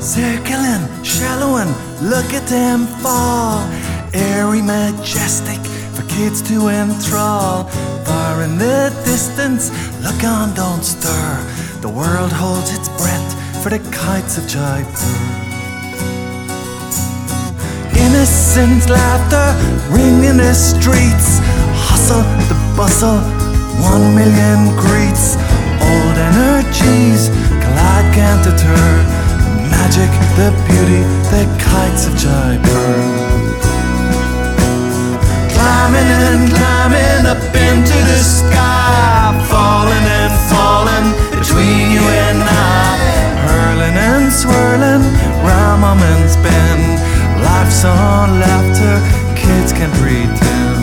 Circling, shallowing, look at them fall. Airy, majestic, for kids to enthrall. Far in the distance, look on, don't stir. The world holds its breath for the kites of Jaipur. Innocent laughter ring in the streets. Hustle, the bustle, 1 million greets. Old energies collide, can't deter. Magic, the beauty, the kites of Jaipur. Climbing and climbing up into the sky. Falling and falling between you and I. Hurling and swirling round Moments Bend. Life's on laughter, kids can pretend.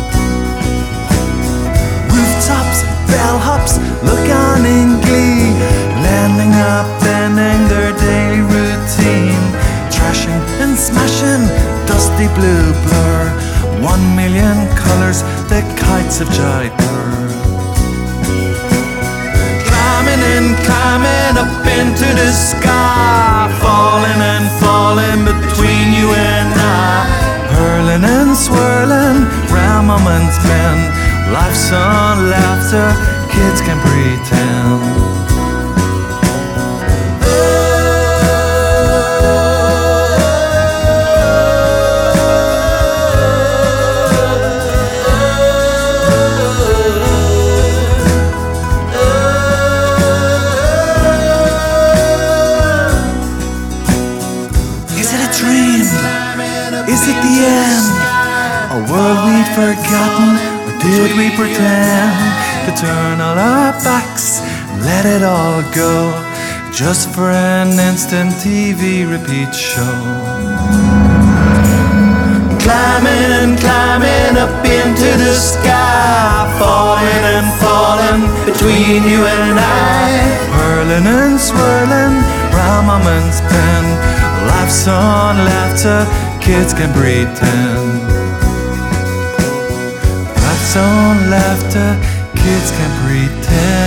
Rooftops, bellhops, look on in glee. Landing up, bending their daily routine. Trashing and smashing, dusty blue blur. 1 million colors, the kites of Jaipur. Climbing and climbing up into the sky. Falling and falling between you and I. Hurling and swirling round Moments Bend. Life's on laughter, kids can pretend. Is it the end? A world we'd forgotten? Or did we pretend to turn all our backs and let it all go, just for an instant TV repeat show? Climbing and climbing up into the sky. Falling and falling between you and I. Hurling and swirling round Moments Bend. Life's on laughter, kids can pretend. Life's on laughter, kids can pretend.